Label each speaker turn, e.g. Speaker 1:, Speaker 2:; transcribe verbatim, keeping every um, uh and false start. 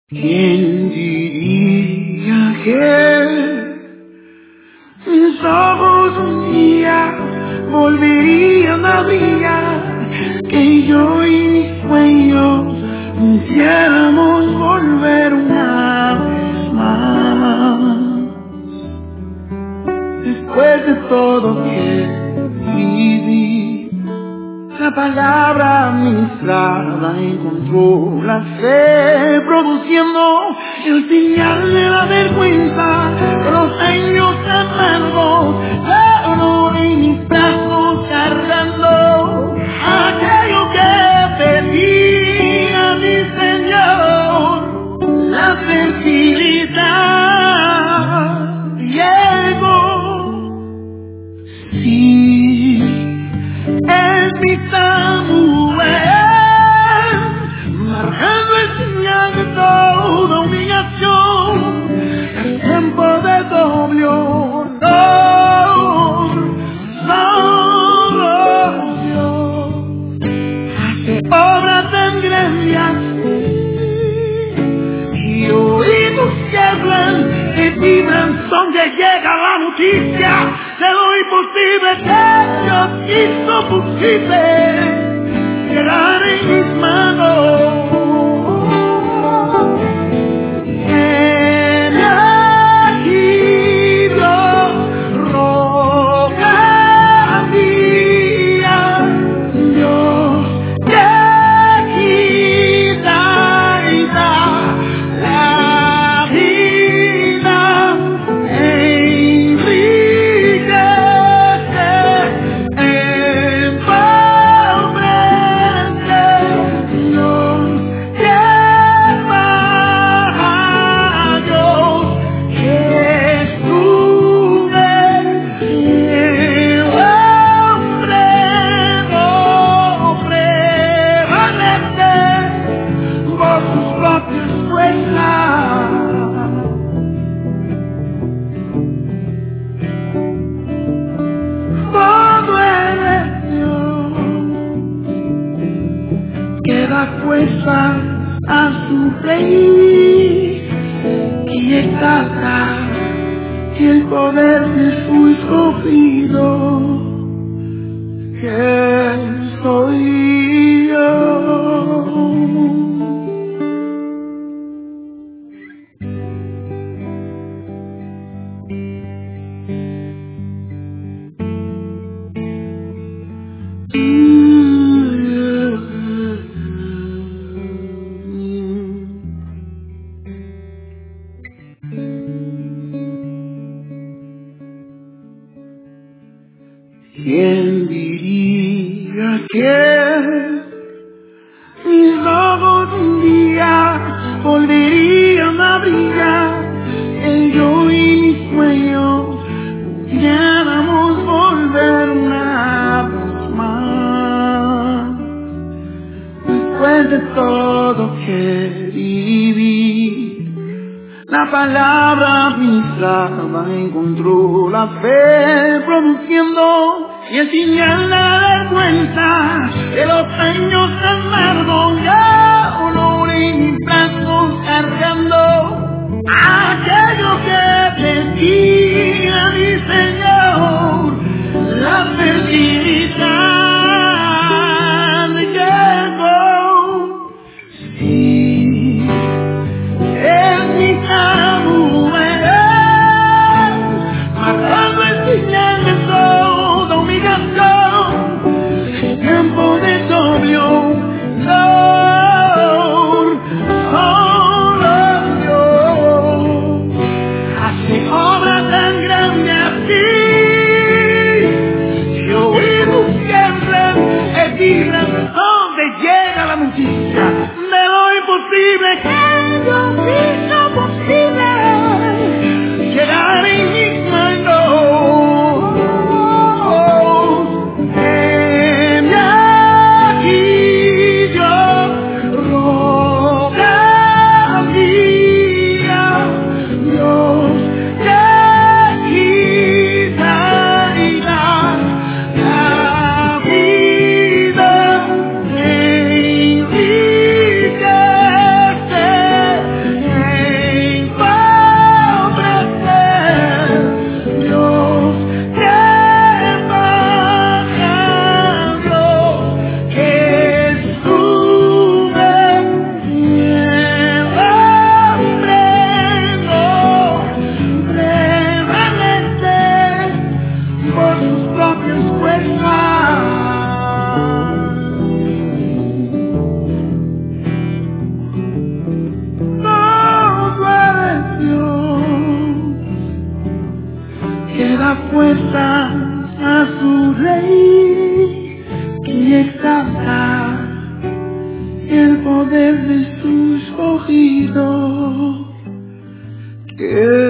Speaker 1: ¿Quién diría que mis ojos un día volverían a brillar? Que yo y mis sueños quisiéramos volver una vez más. Después de todo que viví, la palabra ministrada encontró la fe, produciendo el señal de la vergüenza de los años amargos, la honor en mis brazos cargando aquello que pedía mi Señor, la fertilidad llegó. Sí, es mi Samuel, marcando el señal de toda humillación, el tiempo de doble honor, solo Dios hace obras tan grandes y oídos que hablan, que vibran donde llega la noticia de lo imposible que Dios hizo posible llegar en mis manos. En aquí Dios roca mía, Dios que quita y da la vida, enriquece, empobrece, Dios lleva a Dios que sube y el hombre no prevalece por sus propias fuerzas. Todo es Dios que da fuerza a su rey y exalta el poder de su escogido, que soy yo. ¿Quién diría que mis ojos un día volverían a brillar? Que yo y mis sueños pudiéramos volver una vez más. Después de todo que viví, la palabra ministrada encontró la fe, produciendo y el señal de la vergüenza de los años amargos, ya honor en mis brazos cargando aquello que pedía mi Señor, la fertilidad llegó. Sí, es mi Samuel, marcando el señal de toda humillación, el tiempo de doble honor, solo Dios hace obra tan grande así, y oídos siembran, e vibran donde llega la noticia de lo imposible que Dios hizo posible llegar en mis manos. En aquí yo roga mía, Dios que quita y da la vida, enriquece, respuesta a su rey que exalta el poder de sus oídos. Que